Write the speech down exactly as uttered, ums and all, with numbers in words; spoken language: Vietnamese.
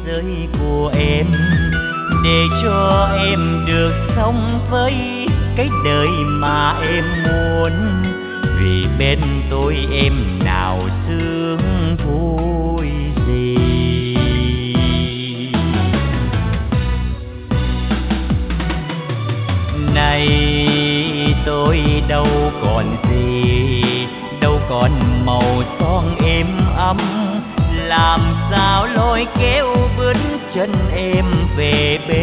giới của em, để cho em được sống với cái đời mà em muốn. Vì bên tôi em nào sướng vui gì. Này tôi đâu còn gì, đâu còn màu son êm ấm, làm sao lôi kéo bước chân em về bên